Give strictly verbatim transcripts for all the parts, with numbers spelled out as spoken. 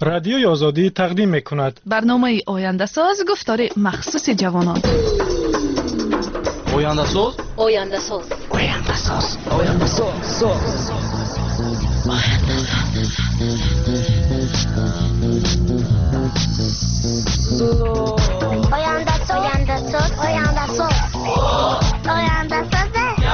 رادیوی آزادی تقدیم می‌کند. برنامه آینده ساز گفتار مخصوص جوانان. آینده ساز آینده ساز آینده ساز آینده ساز آینده ساز آینده ساز آینده ساز آینده ساز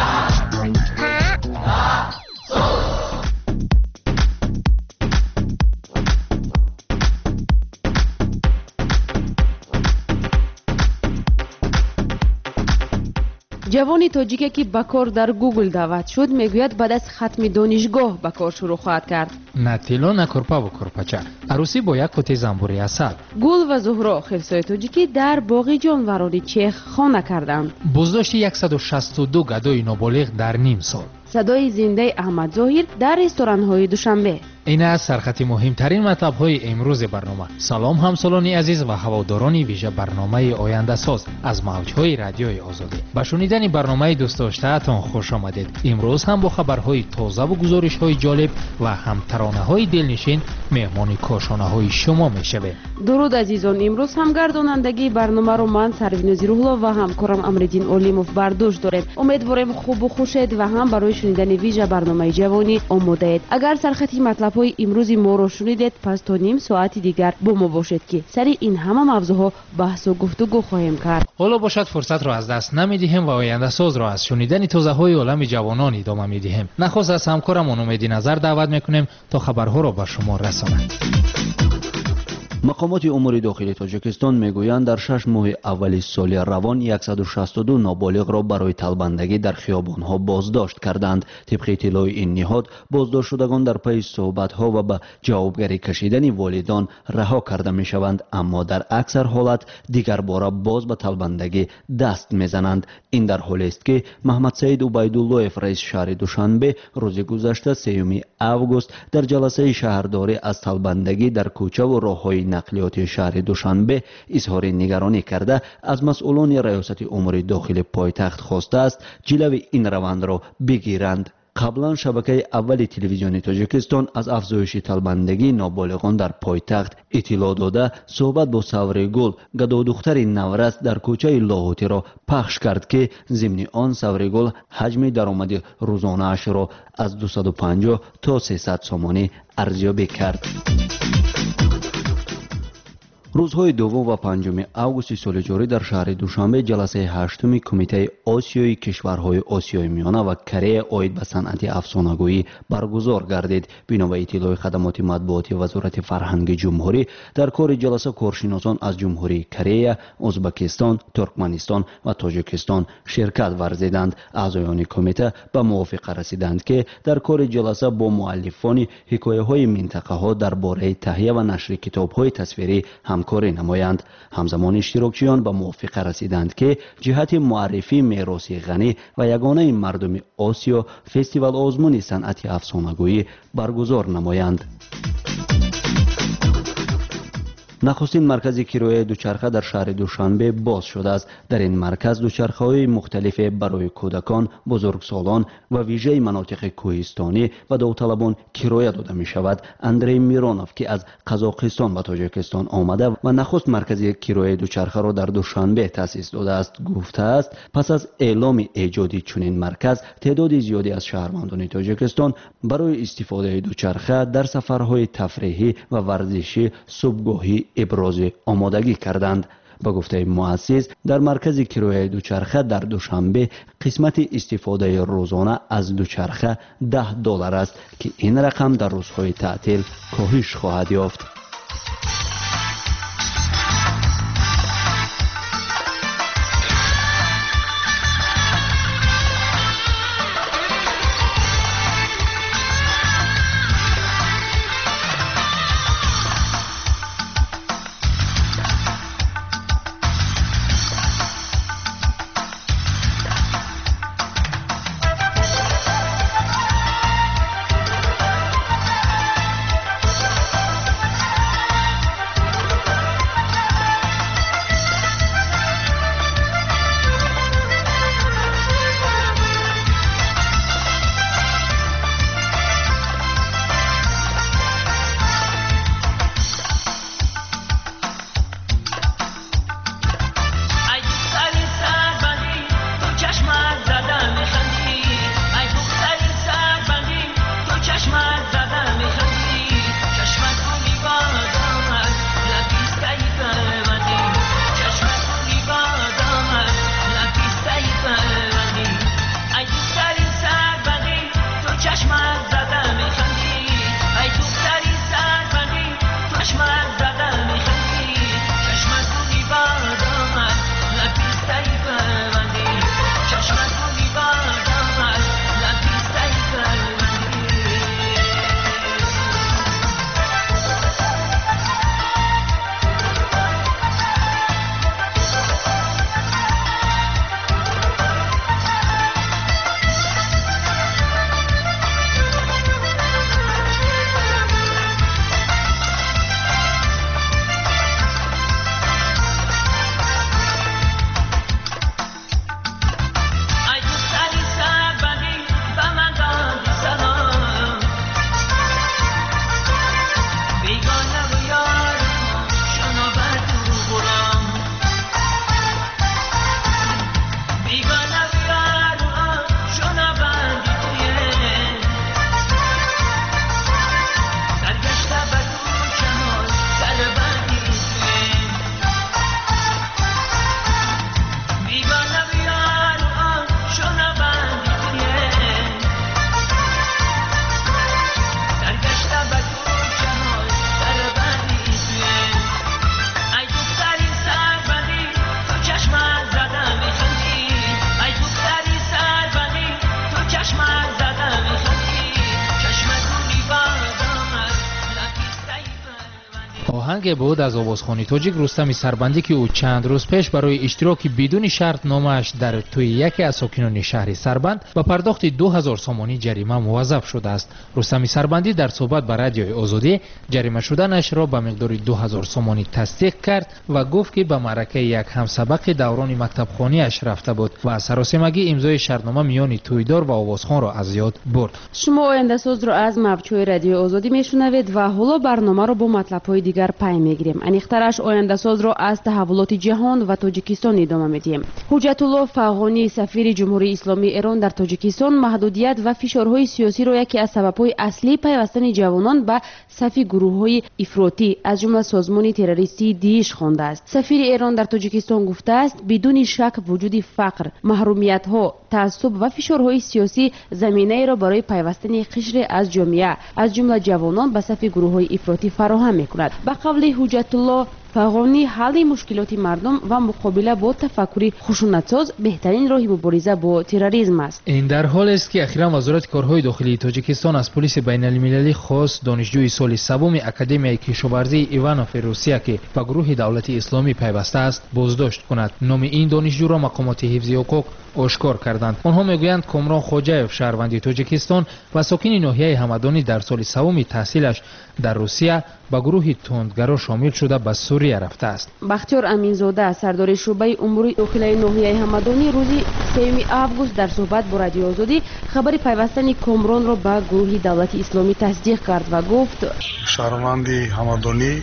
جوانی تاجیکی که به کار در گوگل دعوت شد میگوید بعد از ختم دانشگاه به کار شروع خواهد کرد. نه تیلو نه کرپا و کرپاچه عروسی با یک قطعه زنبوری عسل. گل و زهرا خلسای تاجیکی در باغ جانوران چیخ خانه کردند. بازداشت صد و شصت و دو گدای نابالغ در نیم سال. صدای زنده احمد ظاهر در رستوران های دوشنبه. این از سرخط مهمترین مطلب های امروز برنامه. سلام همسالان عزیز و هواداران ویژه برنامه آینده ساز از موج های رادیوی آزادی. با شنیدن برنامه دوست داشته‌تان خوش آمدید. امروز هم با خبرهای تازه و گزارش های جالب و هم ترانه های دلنشین مهمان کاشانه های شما میشویم. درود عزیزان، امروز هم گردانندگی برنامه رو من سروین زیروغلا و همکارم امردین اولیموف برداشت داریم. امیدواریم خوب و خوشید و هم برای شنیدن ویژه برنامه جوانی آماده اید. اگر سرخطی مطلب های امروز ما رو شنیدید پس تا نیم ساعت دیگر با ما باشید که سری این همه موضوعها بحث و گفتگو خواهیم کرد. حالا باشد فرصت را از دست نمیدیم و آینده ساز را از شنیدن تازه های عالم جوانان ادامه میدیم. نخست از همکارم امیدی نظر دعوت میکنیم تا خبرها را به شما رساند. مقامات امور داخلی تاجیکستان میگویند در شش ماه اول سال روان صد و شصت و دو نابالغ را برای طلبندگی در خیابانها بازداشت کردند. طبق اطلاع این نهاد بازداشت شدگان در پی صحبت‌ها و به جوابگری کشیدن والدان رها کرده میشوند، اما در اکثر حالت دیگر بار باز به طلبندگی دست میزنند. این در حالی است که محمد سعید عبیدالله رئیس شهر دوشنبه روز گذشته سوم آگوست در جلسه شهرداری از طلبندگی در کوچه و راه‌های نقلیات شهر دوشنبه اظهار نگرانی کرده از مسئولان ریاست امور داخلی پایتخت خواسته است جلوی این روند را بگیرند. قبلا شبکه اول تلویزیون تاجیکستان از افزایش طلبندگی نابالغان در پایتخت اطلاع داده صحبت با سوری گل گدا دختر نورس در کوچه لاهوتی را پخش کرد که ضمن آن سوری گل حجم درآمد روزانه اش را از دویست و پنجاه تا سیصد سومانی ارزیابی کرد. روزهای دوم و پنجم آگوست سال جاری در شهر دوشنبه جلسه هشتم کمیته آسیایی کشورهای آسیای میانه و کره عاید به صنعت افسانه‌گویی برگزار گردید. بنا به اطلاع خدمات مطبوعاتی وزارت فرهنگ جمهوری در کار جلسه کارشناسان از جمهوری کره، ازبکستان، ترکمنستان و تاجیکستان شرکت ورزیدند. اعضایان کمیته به موافقه رسیدند که در کار جلسه با مؤلفان حکایه‌های منطقه‌ها درباره تهیه و نشر کتاب‌های تصویری همکاری نمایند. همزمان اشتراکچیان به موافقه رسیدند که جهت معرفی میراث غنی و یگانه مردم آسیا فستیوال آزمون صنعت افسانه‌گویی برگزار نمایند. نخستین مرکز کرایه دوچرخه در شهر دوشنبه باز شده است. در این مرکز دوچرخه‌های مختلف برای کودکان، بزرگسالان و ویژه مناطق کوهستانی و داوطلبان کرایه داده می شود. اندری میرونوف که از قزاقستان و تاجیکستان آمده و نخست مرکز کرایه دوچرخه را در دوشنبه تأسیس داده است گفته است پس از اعلام ایجاد چنین مرکز تعداد زیادی از شهروندان تاجیکستان برای استفاده دوچرخه در سفرهای تفریحی و ورزشی صبحگاهی ابراز آمادگی کردند. با گفته مؤسس در مرکز کرایه دوچرخه در دوشنبه قسمت استفاده روزانه از دوچرخه ده دلار است که این رقم در روزهای تعطیل کاهش خواهد یافت. آهنگ بود از آوازخوانی تاجیک رستم سربندی که او چند روز پیش برای اشتراک بدون شرط نامش در توی یکی از ساکنان شهر سربند با پرداخت دو هزار سومانی جریمه موظف شده است. رستم سربندی در صحبت با رادیوی آزادی جریمه شدنش را به مقدار دو هزار سومانی تصدیق کرد و گفت که به معرکه یک همسبق دوران مکتب خوانی‌اش رفته بود و از سراسیمگی امضای شرطنامه میان تویدار و آوازخوان را از یاد برد. شما آینده ساز را از موج‌های رادیو آزادی میشنوید و حالا برنامه را با مطلب‌های دیگر پی میگیریم. انیخترش آینده ساز را از تحولات جهان و تاجیکستان ادامه میدیم. حجت الله فغانی سفیر جمهوری اسلامی ایران در تاجیکستان محدودیت و فشارهای سیاسی را یکی از سبب‌های اصلی پیوستن جوانان به صف گروه‌های افراطی از جمله سازمان تروریستی داعش خوانده است. سفیر ایران در تاجیکستان گفته است بدون شک وجود فقر، محرومیت‌ها، تعصب و فشارهای سیاسی زمینه را برای پیوستن قشر از جامعه از جمله جوانان به صف گروه‌های افراطی فراهم می‌کند. به قول حجت الله فغانی حل مشکلات مردم و مقابله با تفکر خشونت‌ساز بهترین راه مبارزه با تروریسم است. این در حالی است که اخیراً وزارت کارهای داخلی تاجیکستان از پلیس بین‌المللی خواست دانشجوی سال سوم اکادمیای کشاورزی ایوانوف روسیه که به گروه دولت اسلامی پیوسته است بازداشت کند. نام این دانشجو را مقامات حفظی حقوق آشکار کردند. آنها میگویند کامران خوجایف شهروند تاجیکستان و ساکن ناحیه همدانی در سال سوم تحصیلش در روسیه به گروه تندگرا شامل شده به سوریه رفته است. بختیار امینزاده سردار شعبه امور داخلی ناحیه همدانی روزی سوم آگوست در صحبت با رادیو آزادی خبر پیوستن کامران را به گروه دولت اسلامی تصدیق کرد و گفت شهروند همدانی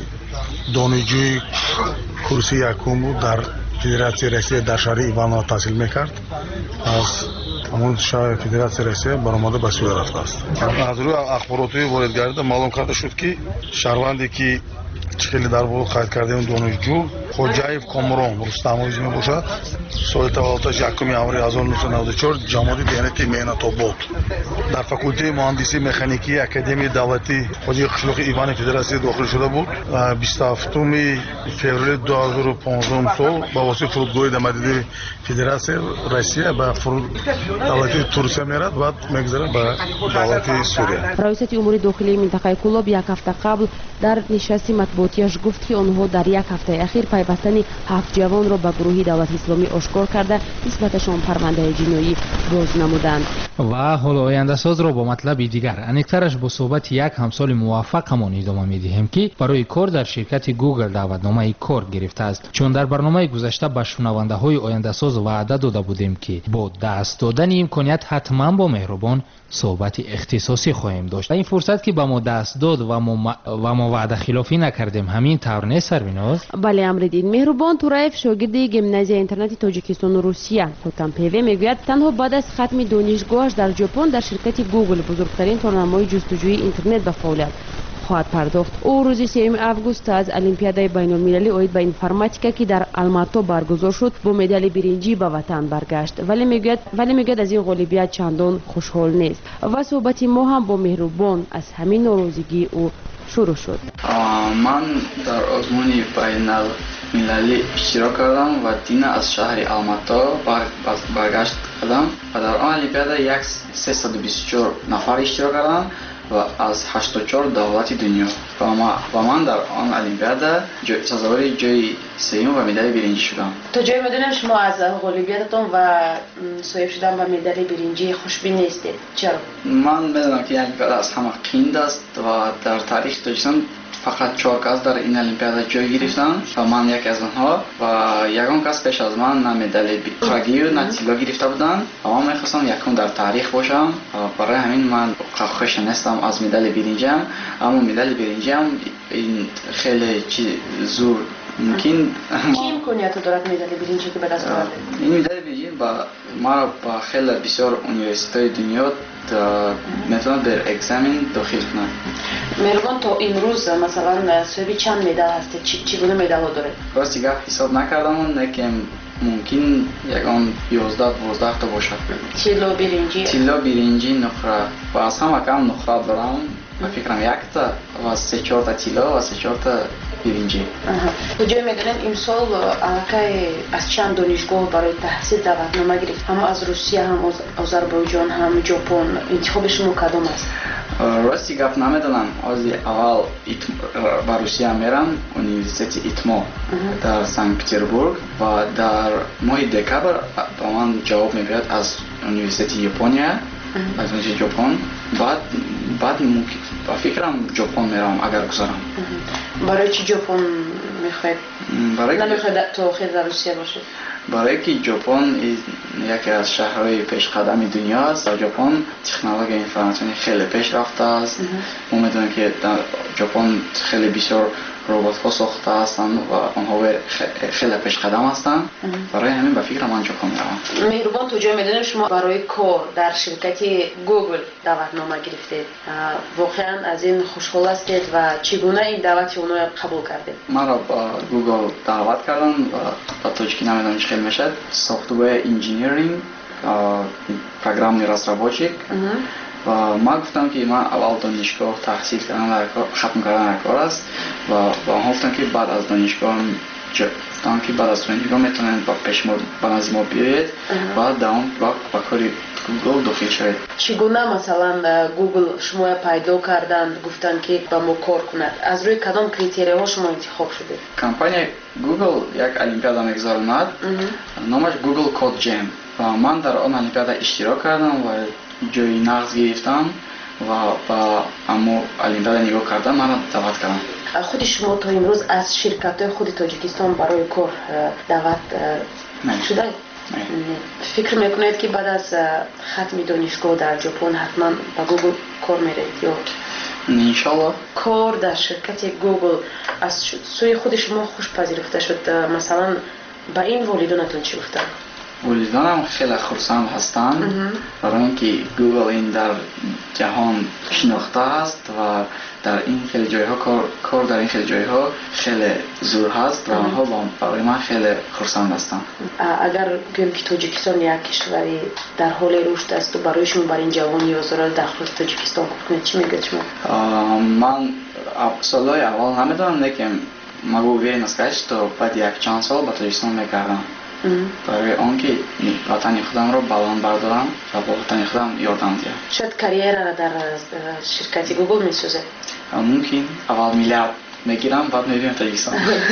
دانشجوی کورس یکم بود در فدراسیون روسیه در شهر ایوانو تحصیل میکرد. از همون شهر فدراسیون روسیه برآمده به سوریه رفته است. از روی اخباراتی واردگردی معلوم کرده شد که شهروندی که خیلی در واقع قید کرده اون دانشجو خوجایف کامران رستمویی می باشد. سال تولدش یکم ژانویه هزار و نهصد و نود و چهار جامعه دیانتی مهنت آباد در فاکولته مهندسی مکانیکی اکادمی دولتی حاجی قشلاق ایوان فدراسیون داخل شده بود. بیست و هفتم فوریه دو هزار و پانزده سال با واسطه فرودگاه دمدیده فدراسیون روسیه به فرود دولتی ترکیه میرد بعد میگذره به دولت سوریه. رئیس امور داخلی منطقه کلاب یک هفته قبل در نشست مطبوعاتیش گفت که آنها در یک هفته اخیر پیوستن هفت جوان را به گروه دولت اسلامی آشکار کرده نسبتشان پرونده جنایی باز نمودند. و حالا آینده ساز را با مطلب دیگر انیکترش با صحبت یک همسال موفق همان ادامه میدهیم که برای کار در شرکت گوگل دعوتنامه کار گرفته است. چون در برنامه گذشته به شنونده های آینده ساز وعده داده بودیم که با دست دادن امکانیت حتما با مهربان صحبت اختصاصی خواهیم داشت. این فرصت که به ما دست داد و ما و ما وعده خلافی نکردیم همین طور نیست سرویناز؟ بله امردین مهربان تورایف شاگرد گیمنازیای اینترنتی تاجیکستان و روسیه هوتان پیوی میگوید تنها بعد از ختم دانشگاهش در ژاپن در شرکت گوگل بزرگترین راهنمای جستجوی اینترنت به فعالیت خواهد پرداخت. او روز سوم آگوست از المپیادای بین‌المللی اوید به اینفرماتیکا که در آلماتا برگزار شد با مدال برنجی به وطن برگشت. ولی میگوید ولی میگوید از این غالبیت چندان خوشحال نیست و صحبت ما هم با مهربان از همین ناراضگی او شروع شد. من در آزمون بین‌المللی اشتراک کردم و دین از شهر آلماتا برگشت کردم و در آن المپیاد سیصد و بیست و چهار نفر اشتراک کردم و از هشتاد و چهار دولت دنیا و من در آن المپیاد سزاوار جای سوم و مدال برنجی شدم. تا جایی میدونم شما از غالبیتتون و صاحب شدن به مدال برنجی خوشبین نیستید. چرا؟ من میدونم که این المپیاد از همه قیمت است و در تاریخ تاجیکستان فقط چهار کس در این المپیاد جای گرفتن و من یکی از آنها و یگان کس پیش از من نه مدال خاگی و نه طلا گرفته بودند و من میخواستم یکم در تاریخ باشم و برای همین من خوش نیستم از مدال برنجی، اما مدال برنجی هم این خیلی زور ممکن کی امکانیت دارد مدال برنجی که به دست آورده؟ این مدال برنجی با ما با خیلی بسیار اونیورسیتهای دنیا میتونن در اگزمین داخل کنن. مهربان تا امروز مثلا صاحب چند مدال هسته؟ چی چگونه مدال ها داره؟ راستی گفت حساب نکردم لیکن ممکن یکان یازده دوازده تا باشد. طلا برنجی طلا برنجی نقره و از همه کم نقره دارم. من فکرم یک تا و سه چهار تا طلا و سه چهار تا برنجی. کجا میدونن امسال که از چند دانشگاه برای تحصیل دعوتنامه گرفت؟ هم از روسیه هم از آذربایجان هم ژاپن. انتخاب شما کدام است؟ راستی گفت نمیدونم از اول با روسیه میرم اونیورسیت ایتمو در سنت پترزبورگ و در ماه دکبر با من جواب میاد از اونیورسیت ژاپنیا از اونیورسیت ژاپن بعد بعد با فکرم ژاپن میرم اگر گذارم. برای چی ژاپن میخواید؟ برای نمیخواید تو خیلی در روسیه باشید؟ برای که ژاپن یکی از شهرهای پیش قدم دنیا است و ژاپن تکنولوژی اینفورماسیونی خیلی پیش رفته است. ما میدونیم که در ژاپن خیلی بسیار ربات ها ساخته هستند و آنها خیلی پیش قدم هستند. برای همین به فکر من ژاپن میروم. مهربان تو جا میدونیم شما برای کار در شرکت گوگل دعوتنامه گرفتید. واقعا از این خوشحال هستید و چگونه این دعوت اونها قبول کردید؟ مرا با گوگل دعوت کردن و با توجکی نمیدونم چی میشد سافتور انجینیرینگ программный разработчик و ما گفتم که من اول دانشگاه تحصیل کردن ختم کردن کار است و با هم گفتم که بعد از دانشگاه گفتم که بعد از دانشگاه میتونید با پیش ما با نزد ما بیایید و دوام با با کاری گوگل داخل شوید. چگونه مثلا گوگل شما پیدا کردند گفتن که با ما کار کند؟ از روی کدام کریتریاها شما انتخاب شدید؟ کمپانی گوگل یک المپیادا میگذارند نامش گوگل کد جم و من در آن المپیادا اشتراک کردم و جای نقض گرفتم و با اما المپیادا نگاه کردم من دعوت کردم. خود شما تا امروز از شرکت خود تاجیکستان برای کار دعوت شده؟ فکر میکنید که بعد از ختم دانشگاه در ژاپن حتما با گوگل کار میرید یا انشالله؟ کار در شرکت گوگل از سوی خود شما خوش پذیرفته شد؟ مثلا با این والدانتون چی گفتن؟ والدانم خیلی خرسند هستند برای اینکه گوگل این در جهان شناخته است و در این خیلی جایها کار کار در این خیلی جایها خیلی زور هست و آنها برای من خیلی خرسند هستند. اگر گویم که تاجیکستان یک کشوری در حال رشد است و برای شما برای این جوانی آزار داخل تاجیکستان کنید چی میگید شما؟ من سالهای اول نمیدونم لیکن могу уверенно сказать, что بعد یک چند سال با تاجیکستان میگردم. برای آنکه وطن خودم رو بالان بردارم و با وطن خودم یادم دیم. شاید کریر در شرکت گوگل میسوزه؟ ممکن اول میلیارد میگیرم بعد میریم تاجیکستان.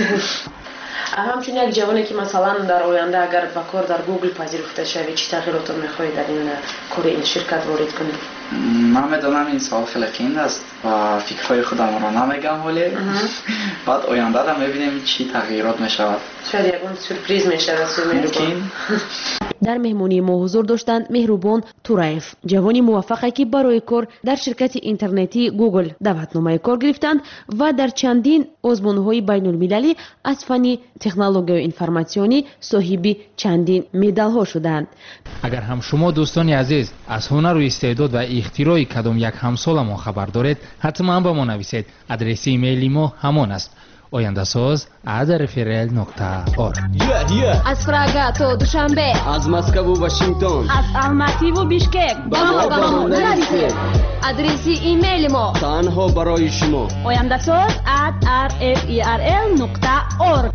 همچنین یک جوانی که مثلا در آینده اگر با کار در گوگل پذیرفته شوی چی تغییرات میخواهید در این کار این شرکت وارد کنید؟ من میدونم این سوال خیلی قیمت است و فکرهای خودم رو نمیگم ولی بعد آینده را میبینیم چی تغییرات میشود. شاید یکون سورپریز میشود. ممکن. در مهمونی ما حضور داشتند مهربان تورایف، جوانی موفقی که برای کار در شرکت اینترنتی گوگل دعوتنامه کار گرفتند و در چندین آزمون‌های بین المللی از فن تکنولوژی و اینفورماسیونی صاحب چندین مدال‌ها شدند. اگر هم شما دوستان عزیز از هنر و استعداد و اختراع کدام یک همسال ما خبر دارید حتما با ما نویسید. آدرس ایمیلی ما همان است oyandasaz at referel nokta org. از پراگ تا دوشنبه، از مسکو و واشنگتن، از الماتی و بیشکک با ما با ما نویسید. آدرس ایمیل ما تنها برای شما oyandasaz at referel nokta org.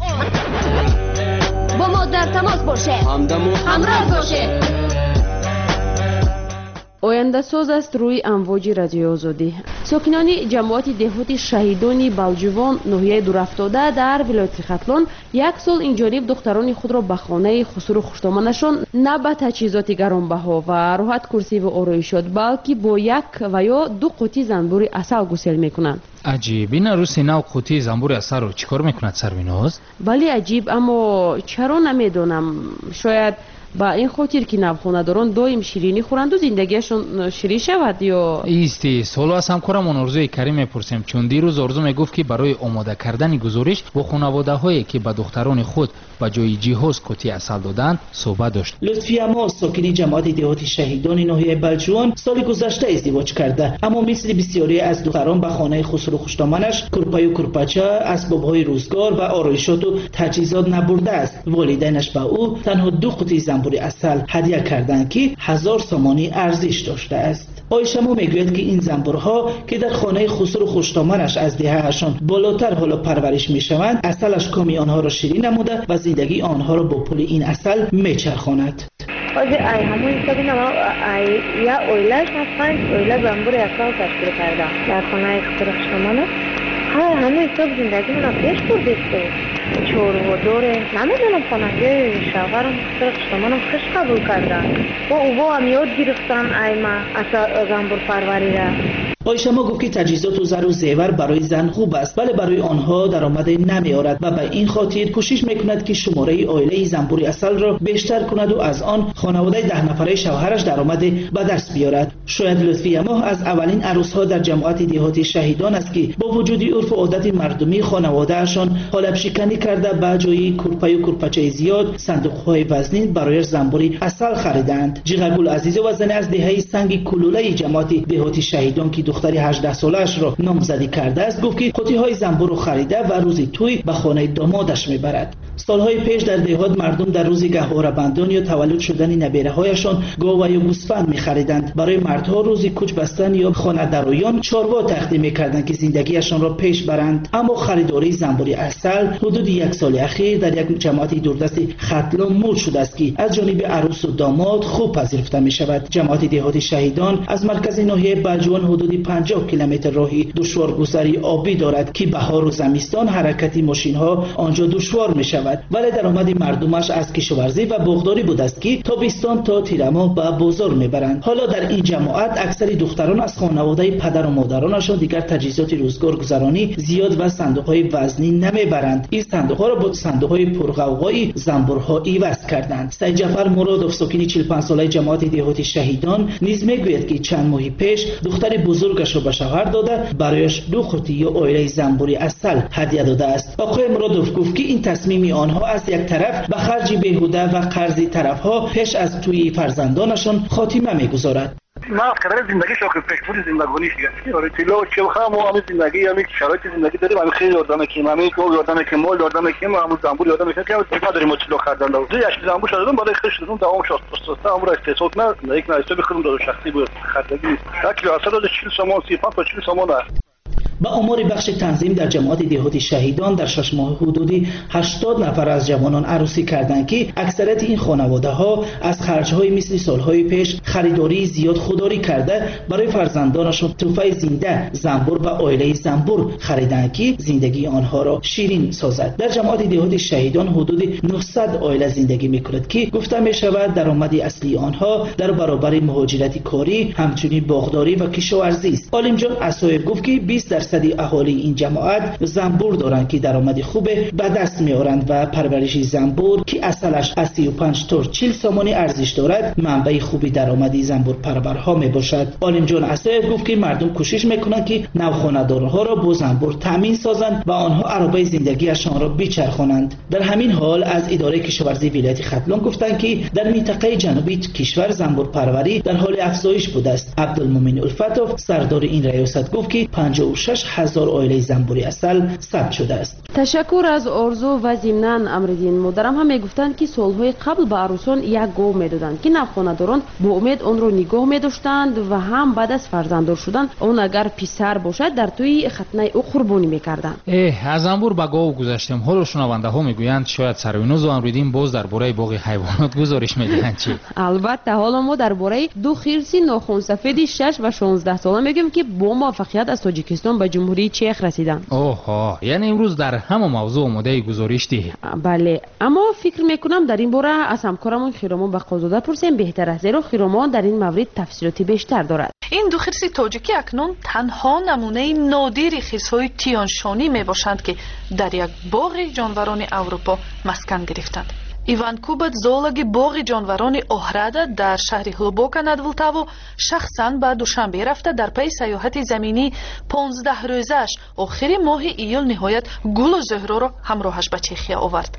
با ما در تماس باشید، همراه باشید. آینده ساز است روی امواج رادیو آزادی. ساکنان جماعت دهات شهیدان بلجوان ناحیه دورافتاده در ولایت ختلان یک سال این جانب دختران خود را به خانه خسرو و خوشتامنشان نه به تجهیزات گرانبها و راحت کرسی و آرایشات بلکه با یک و یا دو قوطی زنبور عسل گسل میکنند. عجیب، این عروس نو قوطی زنبور عسل رو چیکار میکند سرویناز؟ بله عجیب، اما چرا نمیدونم. شاید با این خاطر که نوخانه‌داران دائم شیرینی خورند و زندگیشون شیرین شود یا ایستی. سالو از همکارمون آرزوی کریم میپرسیم، چون دیروز آرزو میگفت که برای آماده کردن گزارش با خانواده‌هایی که به دختران خود به جای جهاز قوطی عسل دادند صحبت داشت. لطفی اما ساکن جماعت دهات شهیدان ناحیه بلجوان سال گذشته ازدواج کرده، اما مثل بسیاری از دختران به خانه خسرو خوشتامنش کرپای و کرپاچه، اسباب‌های روزگار و آرایشات و تجهیزات نبرده است. والدینش به او تنها دو قوطی زنبور عسل هدیه کردند که هزار سامانی ارزش داشته است. آیشمو میگوید که این زنبورها که در خانه خسرو خوشتامنش از دههشان بالاتر حالا پرورش میشوند، عسلش کامی آنها را شیرین نموده و زندگی آنها را با پول این عسل میچرخاند. آجی ای همون حساب اینا ای یا اویلش از پنج اویله زنبور اصال تشکیل کردم در خانه اختراق شمانه ها همون حساب زندگی من پیش بردید تو چور و دوره نمیدونم خانه شوهرم اختراق شمانم خوش قبول کردن و او هم یاد گرفتن ای ما اصال زنبور پروری را. آیشما گفت که تجهیزات و زر و زیور برای زن خوب است ولی برای آنها درآمد نمیآورد و به این خاطر کوشش میکند که شماره عائله زنبور اصل را بیشتر کند و از آن خانواده ده نفره شوهرش درآمد به دست بیارد. شاید لطفی اما از اولین عروسها در جماعت دهاتی شهیدان است که با وجود عرف و عادت مردمی خانوادهشان حالب شکنی کرده به جای کورپای و کورپچه زیاد صندوق‌های وزنین برای زنبوری اصل خریدند. جیغرگل عزیزه و زن از دهه سنگ کلوله جماعت دهاتی شهیدان که دختری هجده سالش را نامزدی کرده است گفت که قوطی های زنبور را خریده و روزی توی به خانه دامادش میبرد. سالهای پیش در دهات مردم در روز گهواره بندان یا تولد شدن نبیره هایشان گاو و یا گوسفند میخریدند. برای مردها روزی کوچ بستن یا خانه درویان چاروا تقدیم میکردند که زندگیشان را پیش برند. اما خریداری زنبوری اصل حدود یک سال اخیر در یک جماعت دوردست ختلان مود شده است که از جانب عروس و داماد خوب پذیرفته می شود. جماعت دهاتی شهیدان از مرکز ناحیه بلجوان حدود پنجاه کیلومتر راهی دشوارگذری آبی دارد که بهار و زمستان حرکت ماشین ها آنجا دشوار می شود ولی درآمد مردمش از کشاورزی و باغداری بود است که تابستان تا تیر ماه به بازار میبرند. حالا در این جماعت اکثر دختران از خانواده پدر و مادرانشان دیگر تجهیزات روزگار گذرانی زیاد و صندوق‌های وزنی نمیبرند. این صندوق‌ها را با صندوق‌های پرغوغای زنبورها عوض کردند. سید جعفر مرادوف ساکن چهل و پنج ساله جماعت دهاتی شهیدان نیز میگوید که چند ماه پیش دختر بزرگش را به شوهر داده برایش دو قوطی یا عائله زنبوری اصل هدیه داده است. آقای مرادوف گفت که این تصمیم آنها از یک طرف به خرج بیهوده و قرضی طرفها پیش از توی فرزندانشان خاتمه میگذارد. ما قرار زندگی شوخی پیشبود زندگانی شیعه برای طلا و چلخم و همین زندگی همین شرایط زندگی داریم همین خیلی یادم که همین تو یادم که مال یادم که ما همون زنبور یادم که ما داریم طلا خریدن دو یک زنبور شدم برای خیلی شدم دوام شد پست امر استثمار نه یک نه استفاده بخورم دو شخصی بود خریدگی شکل اصلا چهل سامان سی و پنج تا چهل سامان با آمار بخش تنظیم در جماعت دهاتی شهیدان در شش ماه حدودی هشتاد نفر از جوانان عروسی کردند که اکثریت این خانواده ها از خرج‌های مثل سالهای پیش خریداری زیاد خوداری کرده برای فرزندانشان تحفه زنده زنبور و عائله زنبور خریدند که زندگی آنها را شیرین سازد. در جماعت دهاتی شهیدان حدود نهصد عائله زندگی می‌کند که گفته می‌شود درآمد اصلی آنها در برابر مهاجرت کاری همچنین باغداری و کشاورزی است. عالم جان اسایب گفت که بیست درصد اهالی این جماعت زنبور دارند که درآمد خوب به دست میآورند و پرورش زنبور که اصلش از سی و پنج تا چهل سامانی ارزش دارد منبع خوبی درآمدی زنبور پرورها می باشد. عالم جان اسایب گفت که مردم کوشش میکنند که نوخانه‌دارها را با زنبور تامین سازند و آنها عربه زندگیشان را بچرخانند. در همین حال از اداره کشاورزی ولایت ختلان گفتند که در منطقه جنوبی کشور زنبور پروری در حال افزایش بوده است. عبدالمومن الفتوف سردار این ریاست گفت که پنجاه و شش هزار عائله زنبوری اصل ثبت شده است. تشکر از آرزو و ضمناً امردین مادرم هم میگفتند که سالهای قبل به عروسان یک گاو میدادند که نوخانه‌داران با امید آن را نگاه می‌داشتند و هم بعد از فرزنددار شدن اون اگر پسر باشد در توی ختنه او قربانی می‌کردند. اه از زنبور به گاو گذشتیم. حالا شنونده ها میگویند شاید سروینوز و امردین باز درباره باغ حیوانات گزارش میدهند چی؟ البته حالا ما درباره دو خرسی ناخن سفید شش و شانزده ساله میگیم که با موفقیت از تاجیکستان به جمهوری چک رسیدن. اوه یعنی امروز در همه موضوع آماده گزارش دی. بله اما فکر میکنم در این باره از همکارمون خیرامان بقازاده پرسیم بهتر است زیرا خیرامان در این مورد تفصیلاتی بیشتر دارد. این دو خرس تاجیکی اکنون تنها نمونه نادر خرس‌های تیانشانی میباشند که در یک باغ جانوران اروپا مسکن گرفتند. ایوان کوبت زولوژی باغ جانوران اوهرادا در شهر هلوبوکا над Vltavou شخصاً به دوشنبه رفته در پی سیاحت زمینی پانزده روزش آخر ماه ایول نهایت گل و زهره را همراهش به چخیا آورد.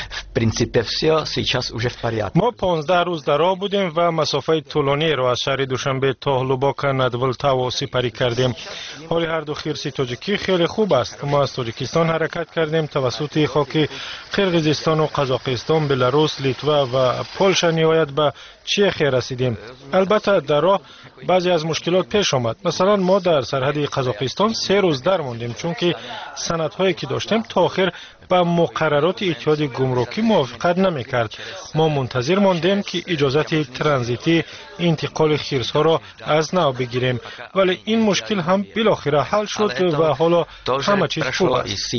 ما پانزده روز در راه بودیم و مسافت طولانی را از شهر دوشنبه تا هلوبوکا نад ولتاو سپری کردیم. حال هر دو خرس تاجیکی خیلی خوب است. ما از تاجیکستان حرکت کردیم توسط خاک قرقیزستان و قزاقستان، بلاروس، لیتوا و پولشا نهایت به چخیا رسیدیم. البته در راه بعضی از مشکلات پیش آمد. مثلا ما در سرحد قزاقستان سه روز در موندیم چون که سندهایی که داشتیم تا آخر با مقررات اتحاد گمرکی ایتیوپی موافقت نمیکرد. ما منتظر ماندیم که اجازت ترانزیتی انتقال خرس‌ها را از نو بگیریم، ولی این مشکل هم بالاخره حل شد و حالا همه چیز خوب است.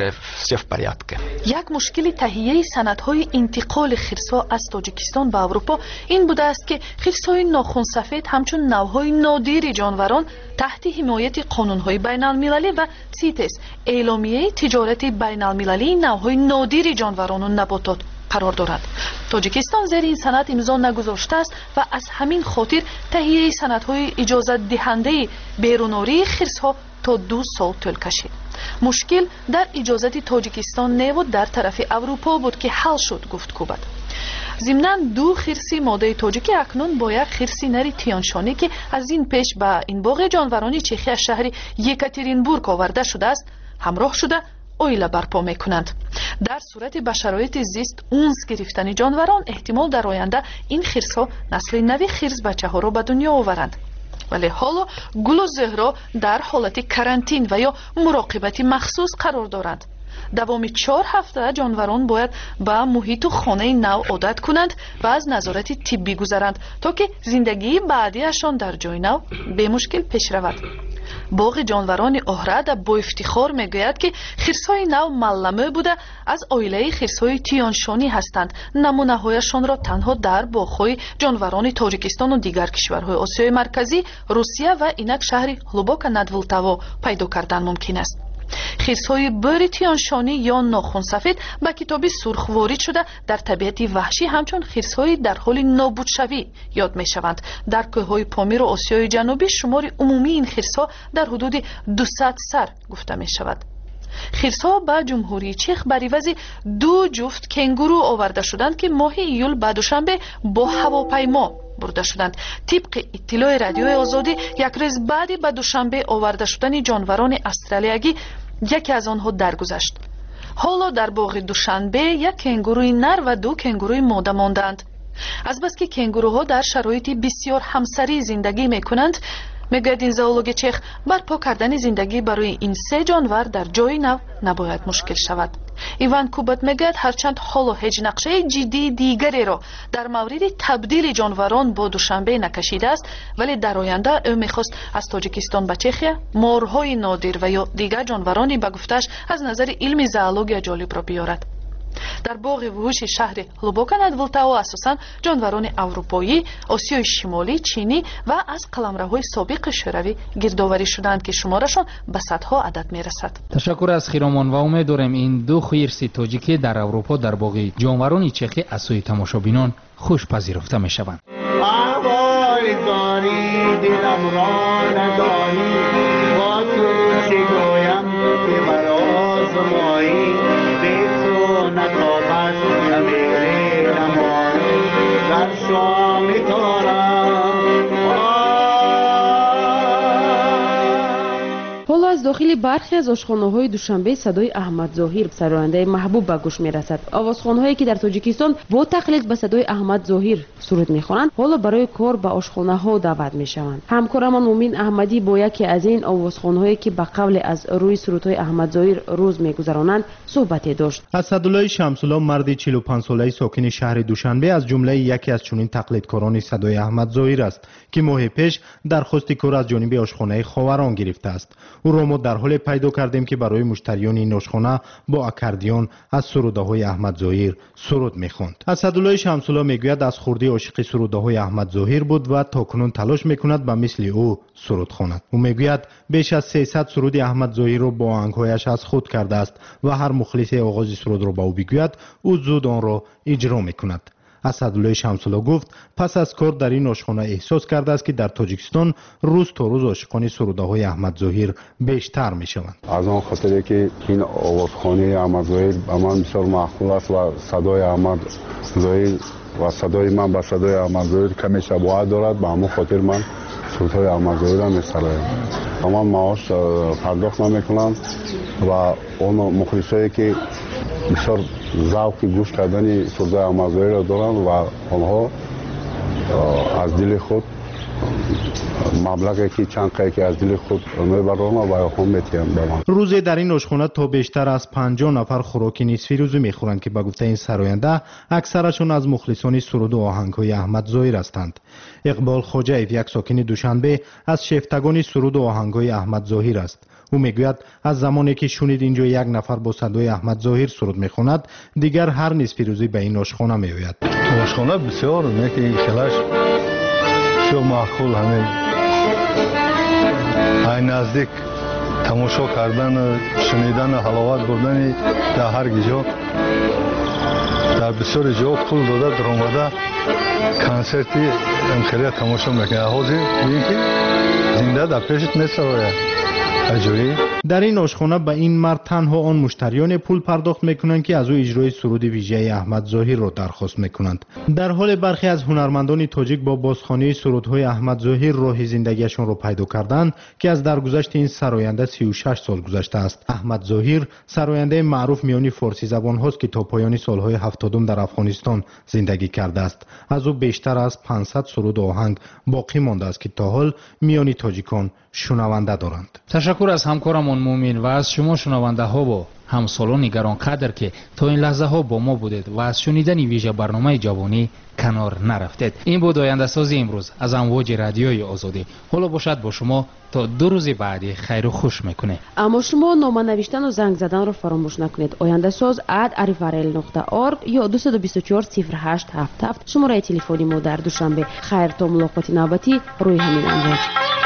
یک مشکل تهیه سندهای انتقال خرس‌ها از تاجیکستان به اروپا این بوده است که خرس‌های ناخن سفید همچون نوع‌های نادر جانوران تحت حمایت قانون‌های بین‌المللی و سیتس اعلامیه تجارت بین‌المللی نوع‌های نادر جانوران و نباتات قرار دارد. تاجیکستان زیر این سند امضا نگذاشته است و از همین خاطر تهیه سندهای اجازت دهنده بیروناری خرس‌ها تا دو سال طول کشید. مشکل در اجازت تاجیکستان نبود، در طرف اروپا بود که حل شد، گفت کوبت. ضمناً دو خرسی ماده تاجیکی اکنون با یک خرسی نری تیانشانی که از این پیش به این باغ جانورانی چخی از شهر یکاترینبورگ آورده شده است همراه شده اویله برپا میکنند. در صورت به شرایط زیست اونس گرفتن جانوران احتمال در آینده این خرس‌ها نسل نوی خرس بچه ها را به دنیا آورند. ولی حالا گل و زهرا در حالت کرانتین و یا مراقبت مخصوص قرار دارند. دوام چهار هفته جانوران باید به محیط و خانه نو عادت کنند و از نظارت طبی گذرند تا که زندگی بعدیشان در جای نو به مشکل پیش رود. باغ جانوران اهرده با افتخار میگوید که خرس‌های نو ملمه بوده از عائله خرس‌های تیانشانی هستند. نمونه‌هایشان را تنها در باغ‌های جانوران تاجیکستان و دیگر کشورهای آسیای مرکزی، روسیه و اینک شهر hluboko nad Vltavou پیدا کردن ممکن است. خرس‌های بر تیانشانی یا ناخن سفید به کتابی سرخ وارد شده در طبیعت وحشی همچون خرس‌های در حال نابود شوی یاد می‌شوند. در کوه‌های پامیر و آسیای جنوبی شمار عمومی این خرس‌ها در حدود دویست سر گفته می‌شود. خرس‌ها به جمهوری چخ بر عوض دو جفت کنگورو آورده شدند که ماه ایول به دوشنبه با هواپیما برده شدند. طبق اطلاع رادیوی آزادی یک روز بعد به دوشنبه آورده شدن جانوران استرالیایی یکی از آنها درگذشت. حالا در باغ دوشنبه یک کنگوروی نر و دو کنگوروی ماده ماندند. از بس که کنگوروها در شرایط بسیار همسری زندگی میکنند، میگوید این زئولوگ چخ، برپا کردن زندگی برای این سه جانور در جای نو نباید مشکل شود. ایوان کوبت میگوید هرچند حالا هیچ نقشه جدی دیگری را در مورد تبدیل جانوران با دوشنبه نکشیده است، ولی در آینده او میخواست از تاجیکستان به چخیا مارهای نادر و یا دیگر جانورانی به گفتش از نظر علم زئولوژی جالب را بیارد. در باغ وحوش شهر hluboko nad Vltavou اساساً جانوران اروپایی، آسیای شمالی، چینی و از قلمروهای سابق شوروی گردآوری شدند که شمارشان به صدها عدد میرسد. تشکر از خیرامان و امیدوارم این دو خرس تاجیکی در اروپا در باغ جانوران چخی از سوی تماشابینان خوش پذیرفته میشوند. حالا از داخل برخی از آشخانه‌های دوشنبه صدای احمد ظاهر سرآینده محبوب به گوش میرسد. آوازخوان‌هایی که در تاجیکستان با تقلید به صدای احمد ظاهر سرود میخوانند حالا برای کار به آشخانه‌ها دعوت میشوند. همکارمان مومین احمدی با یکی از این آوازخوان‌هایی که به قول از روی سرودهای احمد ظاهر روز میگذرانند صحبتی داشت. اسدالله شمس‌الله مرد چهل و پنج ساله ساکن شهر دوشنبه از جمله یکی از چنین تقلیدکاران صدای احمد ظاهر است که ماه پیش درخواست کار از جانب آشخانه خاوران گرفته است. او را ما در حال پیدا کردیم که برای مشتریان این آشخانه با اکاردیون از سروده‌های احمد ظاهر سرود می‌خواند. اسدالله شمس‌الله میگوید از خردی عاشق سروده‌های احمد ظاهر بود و تاکنون تلاش می‌کند به مثل او سرود خواند. او میگوید بیش از سیصد سرود احمد ظاهر را با آهنگ‌هایش از خود کرده است و هر مخلص آغاز سرود را به او بگوید او زود آن را اجرا می‌کند. اسدالله شمس‌الله گفت پس از کار در این آشخانه احساس کرده است که در تاجیکستان روز تا روز عاشقان سروده‌های احمد ظاهر بیشتر می‌شوند. از آن خاطر که این آوازخوانی احمد ظاهر به من بسیار معقول است و صدای احمد ظاهر و صدای من با صدای احمد ظاهر کمی شباهت دارد، به همون خاطر من سرودهای احمد ظاهر را می‌سرایم. اما معاش پرداخت نمی‌کنم و اون مخلصایی که بسیار ذوق گوش کردن سرودهای احمد ظاهر را دارند و آنها از دل خود مبلغی که چند که از دل خود میبرم و باید هم بتیم برم. روزی در این آشخانه تا بیشتر از پنجاه نفر خوراک نصفی روزی میخورند که به گفته این سراینده اکثرشون از مخلصان سرود و آهنگ‌های احمد ظاهر هستند. اقبال خواجه‌ایف یک ساکن دوشنبه از شیفتگان سرود و آهنگ‌های احمد ظاهر است. او میگوید از زمانی که شنید اینجا یک نفر با صدای احمد ظاهر سرود میخواند دیگر هر نصف روزی به این آشخانه میآید. آشخانه بسیار میگه خلاص شو معقول همه ای نزدیک تماشا کردن شنیدن حلاوت بردن در هر جا در بسیار جا پول داده در اومده کنسرتی خیلی تماشا میکنه. حاضر ببین که زنده در پیشت میسراید. در این آشخانه به این مرد تنها آن مشتریان پول پرداخت میکنند که از او اجرای سرود ویژه احمد ظاهر را درخواست میکنند. در حال برخی از هنرمندان تاجیک با بازخوانی سرودهای احمد ظاهر راه زندگیشان را پیدا کردند که از درگذشت این سراینده سی و شش سال گذشته است. احمد ظاهر سراینده معروف میانی فارسی زبان هاست که تا پایان سالهای هفتادم در افغانستان زندگی کرده است. از او بیشتر از پانصد سرود و آهنگ باقی مانده است که تا حال میانی تاجیکان شنونده دارند. تشکر از همکارمان مومن و از شما شنونده ها و همسالان گرانقدر که تا این لحظه ها با ما بودید و از شنیدن ویژه برنامه جوانی کنار نرفتید. این بود آینده سازی امروز از امواج رادیوی آزادی. حالا باشد با شما تا دو روز بعدی خیر و خوش میکنه. اما شما نامه نوشتن و زنگ زدن رو فراموش نکنید. آینده ساز ات arifarel نقطه org یا دو دو چهار صفر هشت هفت هفت شماره تلفنی ما در دوشنبه. خیر تا ملاقات نوبتی روی همین امواج.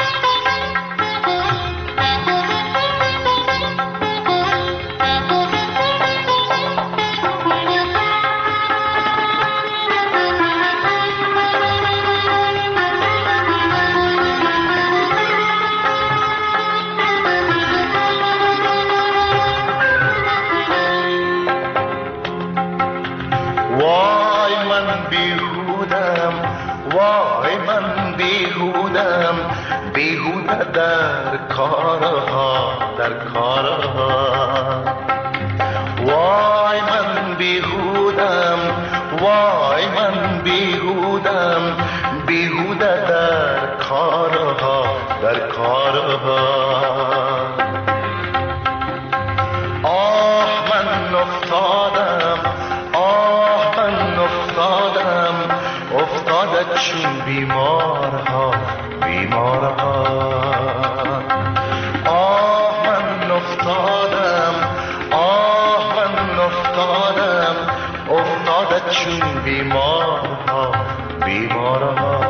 در کارها در کارها وای من بیهودم وای من بیهودم بیهوده در کارها در کارها آه من افتادم آه من افتادم افتاده چون بیمارها بیمارها آه من افتادم آه من افتادم افتاده چون بیمارها بیمارها